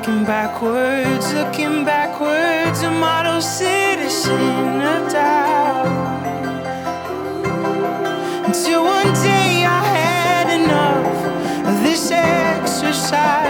looking backwards, a model citizen of doubt. Until one day I had enough of this exercise.